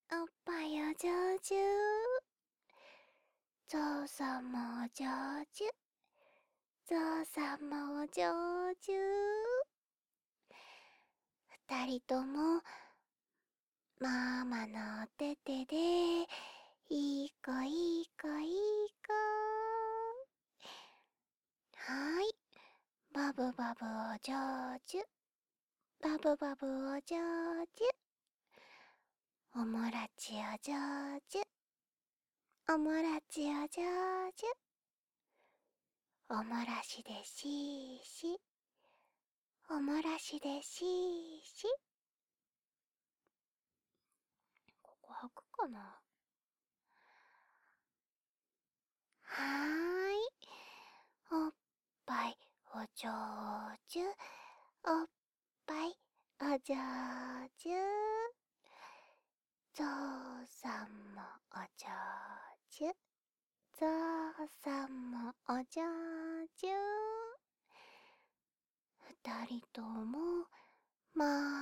おっぱいお上手。ゾウさんもお上手。ゾウさんもお上手。二人ともママのお手々でいい子いい子いい子。はーい。バブバブお上手。バブバブお上手。おもらちお上手。おもらちお上手。おもらしでしーし。おもらしでしーし。ここ開くかな。はーい。おっぱいお上手。おっぱいお上手。ゾウさんもお上手。ゾウさんもお上手。二人ともマ